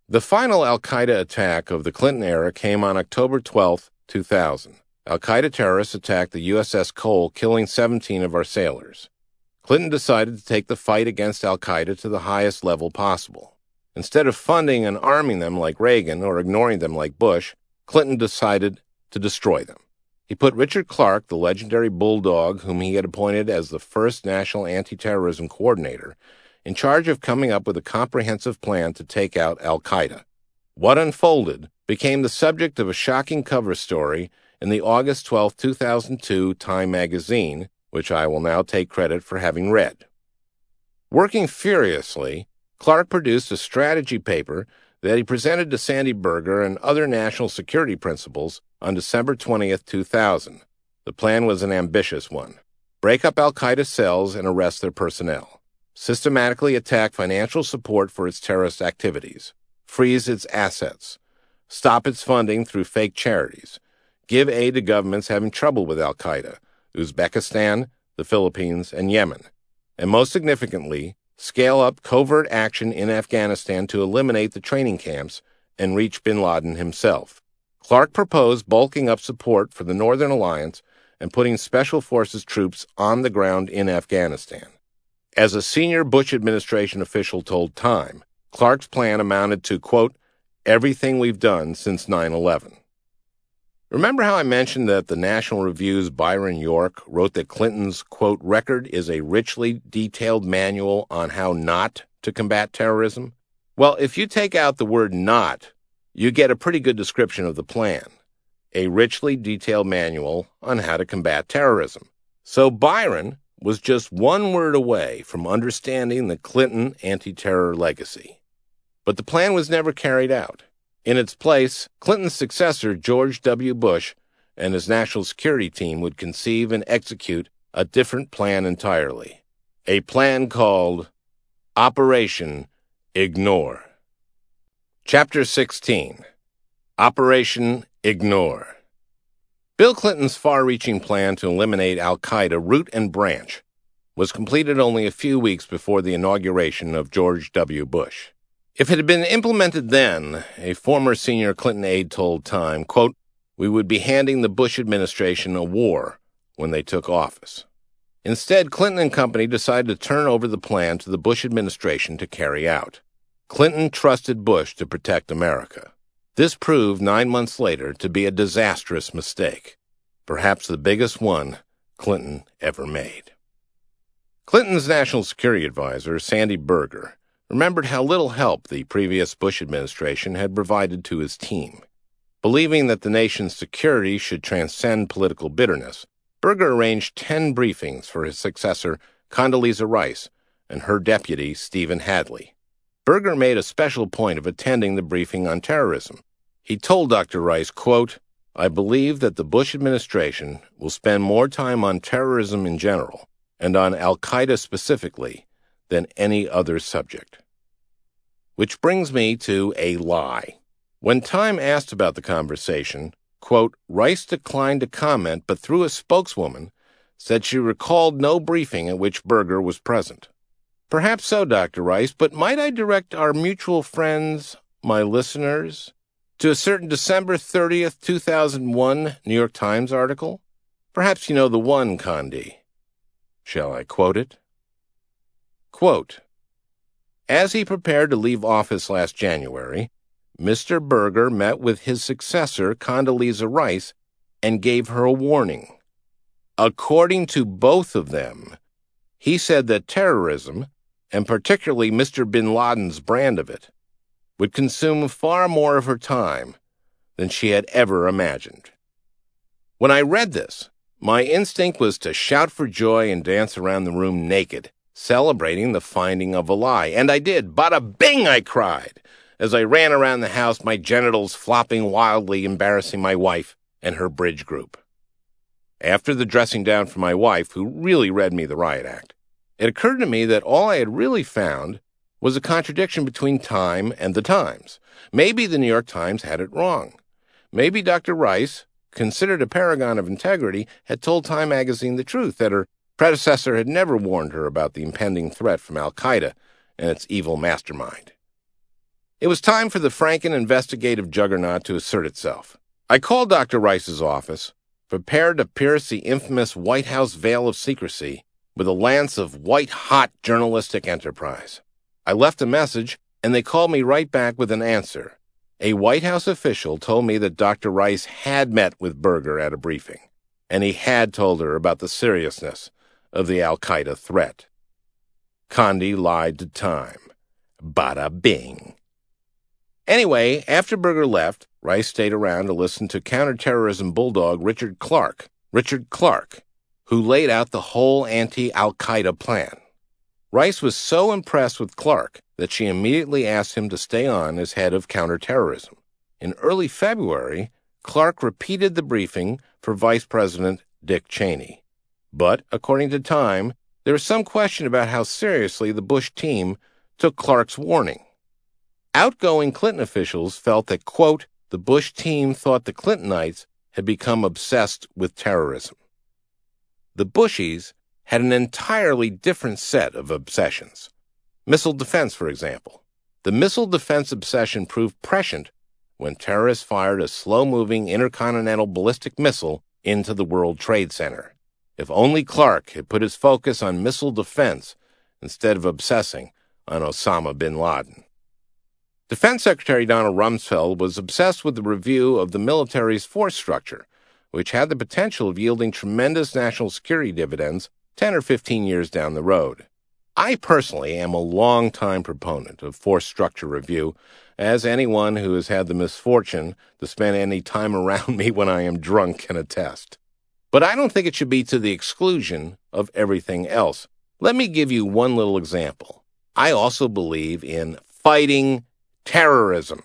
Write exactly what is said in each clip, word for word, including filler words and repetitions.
The final al-Qaeda attack of the Clinton era came on October twelfth, two thousand. Al-Qaeda terrorists attacked the U S S Cole, killing seventeen of our sailors. Clinton decided to take the fight against al-Qaeda to the highest level possible. Instead of funding and arming them like Reagan or ignoring them like Bush, Clinton decided to destroy them. He put Richard Clarke, the legendary bulldog whom he had appointed as the first national anti-terrorism coordinator, in charge of coming up with a comprehensive plan to take out al-Qaeda. What unfolded became the subject of a shocking cover story in the August twelfth, two thousand two Time magazine, which I will now take credit for having read. Working furiously, Clarke produced a strategy paper that he presented to Sandy Berger and other national security principals on December twentieth, two thousand. The plan was an ambitious one. Break up al-Qaeda cells and arrest their personnel. Systematically attack financial support for its terrorist activities. Freeze its assets. Stop its funding through fake charities. Give aid to governments having trouble with al-Qaeda, Uzbekistan, the Philippines, and Yemen. And most significantly, scale up covert action in Afghanistan to eliminate the training camps and reach bin Laden himself. Clarke proposed bulking up support for the Northern Alliance and putting Special Forces troops on the ground in Afghanistan. As a senior Bush administration official told Time, Clarke's plan amounted to, quote, everything we've done since nine eleven. Remember how I mentioned that the National Review's Byron York wrote that Clinton's, quote, record is a richly detailed manual on how not to combat terrorism? Well, if you take out the word not, you get a pretty good description of the plan. A richly detailed manual on how to combat terrorism. So Byron was just one word away from understanding the Clinton anti-terror legacy. But the plan was never carried out. In its place, Clinton's successor, George W. Bush, and his national security team would conceive and execute a different plan entirely. A plan called Operation Ignore. Chapter sixteen. Operation Ignore. Bill Clinton's far-reaching plan to eliminate al-Qaeda root and branch was completed only a few weeks before the inauguration of George W. Bush. If it had been implemented then, a former senior Clinton aide told Time, quote, we would be handing the Bush administration a war when they took office. Instead, Clinton and company decided to turn over the plan to the Bush administration to carry out. Clinton trusted Bush to protect America. This proved nine months later to be a disastrous mistake, perhaps the biggest one Clinton ever made. Clinton's national security advisor, Sandy Berger, remembered how little help the previous Bush administration had provided to his team. Believing that the nation's security should transcend political bitterness, Berger arranged ten briefings for his successor, Condoleezza Rice, and her deputy, Stephen Hadley. Berger made a special point of attending the briefing on terrorism. He told Doctor Rice, quote, I believe that the Bush administration will spend more time on terrorism in general and on al-Qaeda specifically than any other subject. Which brings me to a lie. When Time asked about the conversation, quote, Rice declined to comment, but through a spokeswoman, said she recalled no briefing at which Berger was present. Perhaps so, Doctor Rice, but might I direct our mutual friends, my listeners, to a certain December thirtieth, two thousand one New York Times article? Perhaps you know the one, Condi. Shall I quote it? Quote, as he prepared to leave office last January, Mister Berger met with his successor, Condoleezza Rice, and gave her a warning. According to both of them, he said that terrorism, and particularly Mister bin Laden's brand of it, would consume far more of her time than she had ever imagined. When I read this, my instinct was to shout for joy and dance around the room naked, celebrating the finding of a lie. And I did. Bada bing, I cried, as I ran around the house, my genitals flopping wildly, embarrassing my wife and her bridge group. After the dressing down for my wife, who really read me the riot act, it occurred to me that all I had really found was a contradiction between Time and the Times. Maybe the New York Times had it wrong. Maybe Doctor Rice, considered a paragon of integrity, had told Time magazine the truth, that her predecessor had never warned her about the impending threat from al-Qaeda and its evil mastermind. It was time for the Franken investigative juggernaut to assert itself. I called Doctor Rice's office, prepared to pierce the infamous White House veil of secrecy with a lance of white-hot journalistic enterprise. I left a message, and they called me right back with an answer. A White House official told me that Doctor Rice had met with Berger at a briefing, and he had told her about the seriousness of the al-Qaeda threat. Condi lied to time. Bada bing. Anyway, after Berger left, Rice stayed around to listen to counterterrorism bulldog Richard Clarke, Richard Clarke, who laid out the whole anti-al-Qaeda plan. Rice was so impressed with Clarke that she immediately asked him to stay on as head of counterterrorism. In early February, Clarke repeated the briefing for Vice President Dick Cheney. But, according to Time, there was some question about how seriously the Bush team took Clarke's warning. Outgoing Clinton officials felt that, quote, the Bush team thought the Clintonites had become obsessed with terrorism. The Bushies had an entirely different set of obsessions. Missile defense, for example. The missile defense obsession proved prescient when terrorists fired a slow-moving intercontinental ballistic missile into the World Trade Center. If only Clarke had put his focus on missile defense instead of obsessing on Osama bin Laden. Defense Secretary Donald Rumsfeld was obsessed with the review of the military's force structure, which had the potential of yielding tremendous national security dividends ten or fifteen years down the road. I personally am a long-time proponent of force structure review, as anyone who has had the misfortune to spend any time around me when I am drunk can attest. But I don't think it should be to the exclusion of everything else. Let me give you one little example. I also believe in fighting terrorism.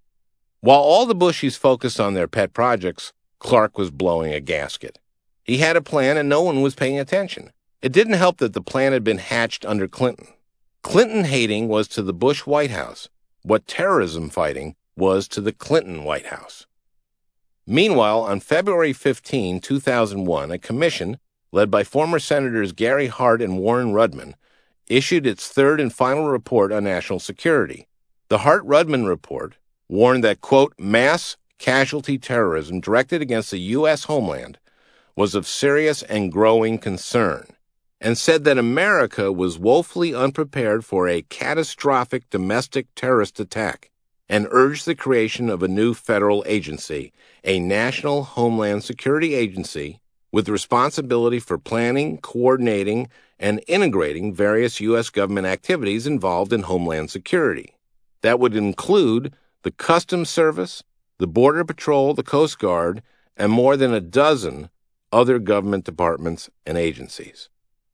While all the Bushies focused on their pet projects, Clarke was blowing a gasket. He had a plan and no one was paying attention. It didn't help that the plan had been hatched under Clinton. Clinton hating was to the Bush White House what terrorism fighting was to the Clinton White House. Meanwhile, on February fifteenth, two thousand one, a commission led by former Senators Gary Hart and Warren Rudman issued its third and final report on national security. The Hart-Rudman report warned that, quote, mass casualty terrorism directed against the U S homeland was of serious and growing concern, and said that America was woefully unprepared for a catastrophic domestic terrorist attack, and urged the creation of a new federal agency, a National Homeland Security Agency, with responsibility for planning, coordinating, and integrating various U S government activities involved in homeland security. That would include the Customs Service, the Border Patrol, the Coast Guard, and more than a dozen other government departments and agencies.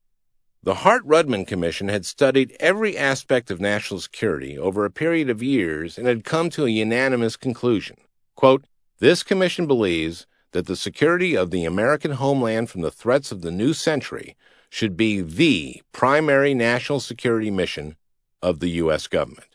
The Hart-Rudman Commission had studied every aspect of national security over a period of years and had come to a unanimous conclusion. Quote, this commission believes that the security of the American homeland from the threats of the new century should be the primary national security mission of the U S government.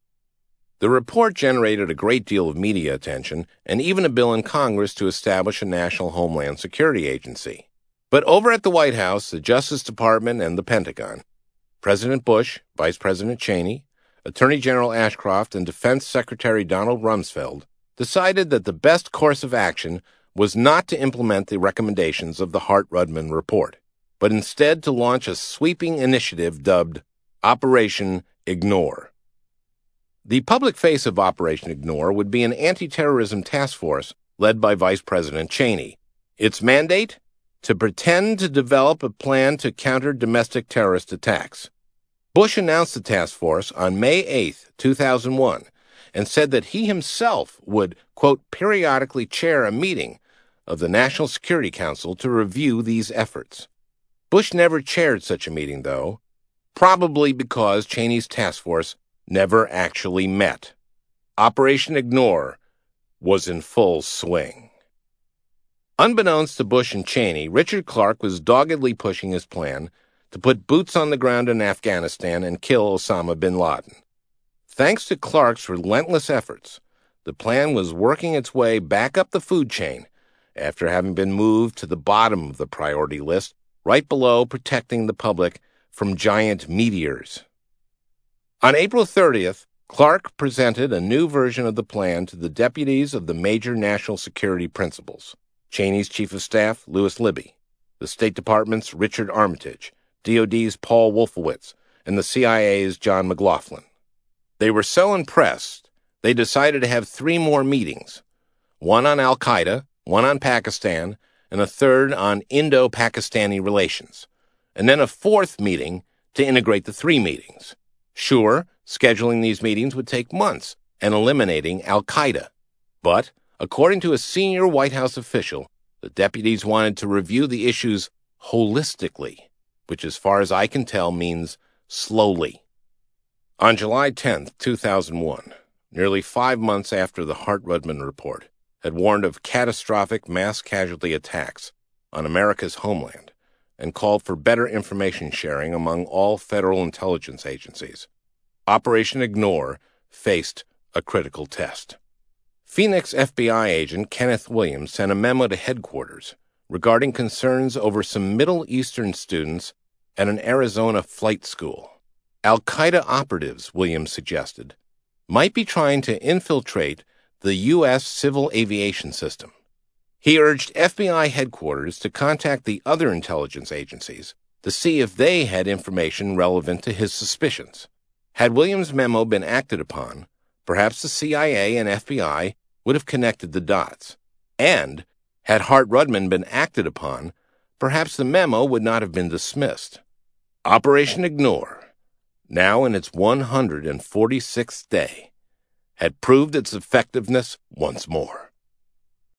The report generated a great deal of media attention and even a bill in Congress to establish a National Homeland Security Agency. But over at the White House, the Justice Department, and the Pentagon, President Bush, Vice President Cheney, Attorney General Ashcroft, and Defense Secretary Donald Rumsfeld decided that the best course of action was not to implement the recommendations of the Hart-Rudman report, but instead to launch a sweeping initiative dubbed Operation Ignore. The public face of Operation Ignore would be an anti-terrorism task force led by Vice President Cheney. Its mandate? To pretend to develop a plan to counter domestic terrorist attacks. Bush announced the task force on May eighth, two thousand one, and said that he himself would, quote, periodically chair a meeting of the National Security Council to review these efforts. Bush never chaired such a meeting, though, probably because Cheney's task force never actually met. Operation Ignore was in full swing. Unbeknownst to Bush and Cheney, Richard Clarke was doggedly pushing his plan to put boots on the ground in Afghanistan and kill Osama bin Laden. Thanks to Clarke's relentless efforts, the plan was working its way back up the food chain after having been moved to the bottom of the priority list, right below protecting the public from giant meteors. On April thirtieth, Clark presented a new version of the plan to the deputies of the major national security principals: Cheney's Chief of Staff, Lewis Libby, the State Department's Richard Armitage, D O D's Paul Wolfowitz, and the C I A's John McLaughlin. They were so impressed, they decided to have three more meetings, one on al-Qaeda, one on Pakistan, and a third on Indo-Pakistani relations, and then a fourth meeting to integrate the three meetings. Sure, scheduling these meetings would take months and eliminating al-Qaeda. But, according to a senior White House official, the deputies wanted to review the issues holistically, which as far as I can tell means slowly. On July tenth, two thousand one, nearly five months after the Hart-Rudman report had warned of catastrophic mass casualty attacks on America's homeland and called for better information sharing among all federal intelligence agencies, Operation Ignore faced a critical test. Phoenix F B I agent Kenneth Williams sent a memo to headquarters regarding concerns over some Middle Eastern students at an Arizona flight school. Al-Qaeda operatives, Williams suggested, might be trying to infiltrate the U S civil aviation system. He urged F B I headquarters to contact the other intelligence agencies to see if they had information relevant to his suspicions. Had Williams' memo been acted upon, perhaps the C I A and F B I would have connected the dots. And, had Hart-Rudman been acted upon, perhaps the memo would not have been dismissed. Operation Ignore, now in its one hundred forty-sixth day, had proved its effectiveness once more.